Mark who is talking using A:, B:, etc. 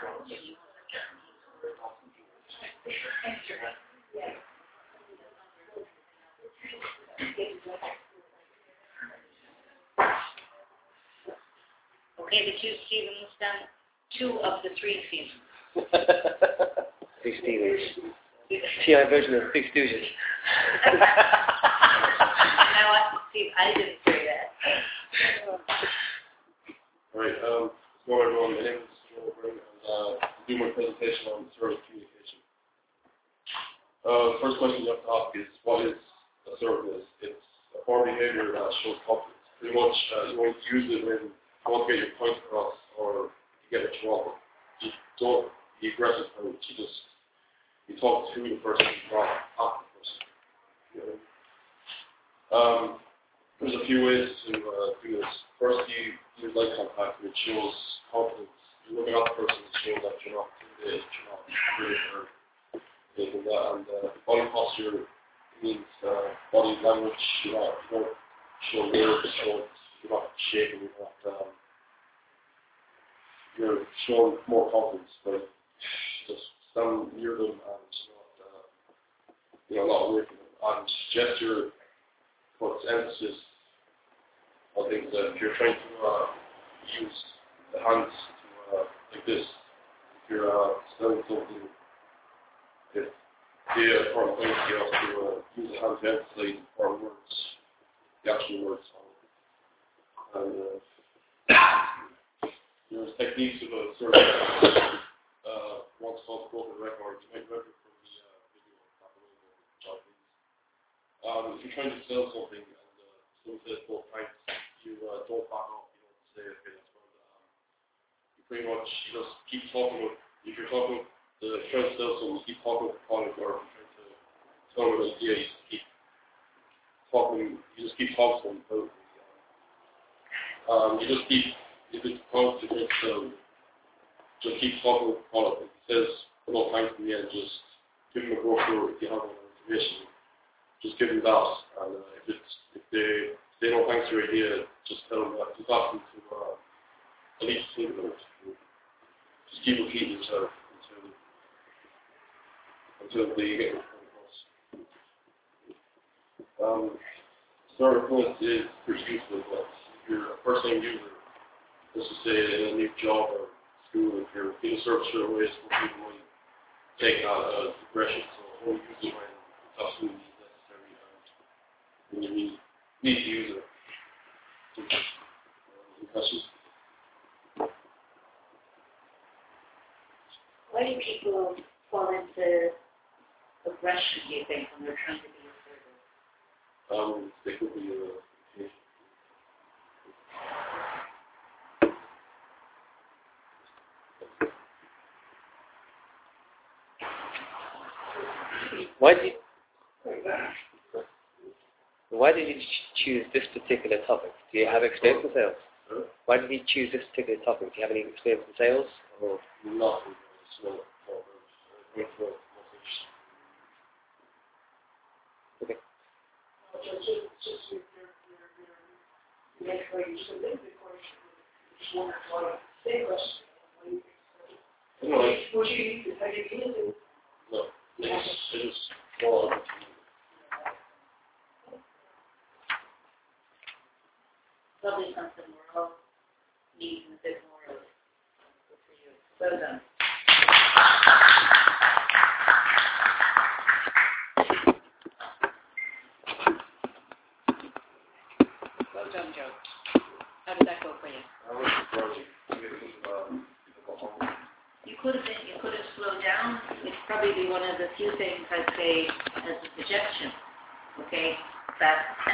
A: Okay, the two seasons then, 2 of the 3 seasons.
B: 3 Stevens. TI version of 6 Stooges.
A: Now Steve, I didn't say that.
C: Alright, so everyone, my name is Joe Bring, and I'll do my presentation on service communication. The first question you have to ask is, what is a service? It's a form of behavior that shows confidence. Pretty much, you won't use it when you want to get your point across or you get what you want. You don't be aggressive with it. You talk to the person, not at the person. You know? There's a few ways to do this. First, you use eye contact, which shows confidence. You're looking at the person to show that you're not intimidated, you're not afraid or anything like that. And body posture means body language. You don't show words, you're not shaking, you're showing more confidence. Like just stand near them and not away from them. And gesture puts emphasis on things that if you're trying to use the hands to like this, if you're selling something, if the important thing is you have to use the hands to emphasize important words, the actual words. And there's techniques of a sort of what's called broken record. You might remember from the video If you're trying to sell something and someone says both times, you don't back up, you don't say, okay, that's fine. You pretty much just keep talking with, if you're trying to sell someone, you keep talking with the product, or if you're trying to tell them an idea, you just keep talking to them. If it's a product you're trying to sell, just keep talking with the product. If it says both times in the end, just give them a brochure if you have any information. Just give them that, and if they don't thanks your idea, just tell them that. Just ask them to at least think about it. Just keep repeating yourself until they get the point across. Starter point is pretty useful, but if you're a first-time user, let's just say in a new job or school, if you're being served straight away, some people might take that as aggression, so only use it when it's absolutely necessary and when you need to use it. Any questions?
A: Why do people fall into aggression, do you think, when they're trying to be assertive?
C: They could be
B: Why did you choose this particular topic? Do you have experience in sales? Why did you choose this particular topic? Do you have any experience in sales? Or?
C: Not.
B: Okay.
C: No. It's more.
A: Probably something we're all needing a bit more of. Good for you. Well done. Well done, Joe. How did that go for you?
C: I was project.
A: You could have slowed down. It's probably one of the few things I'd say as a suggestion. Okay, that.